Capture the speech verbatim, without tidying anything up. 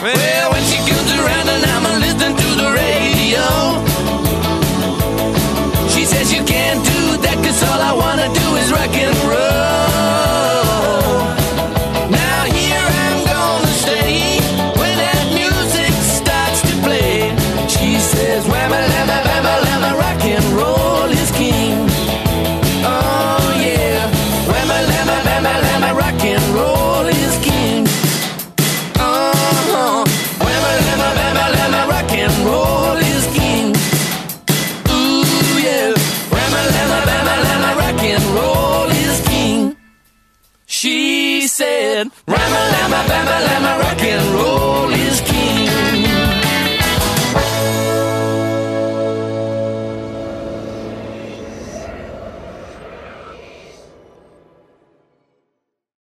Well, when she comes around and I'm listening to the radio, she says you can't do that 'cause all I wanna do is rock and roll. Now here I'm gonna stay when that music starts to play. She says whamma lamma bamma lamma, rock and roll is king. Oh yeah, whamma lamma bamma lamma, rock and roll is king. Uh-huh, whamma lamma bamma lamma, rock and roll is king. Ooh yeah, whamma lamma bamma lamma, rock and roll is king. She said,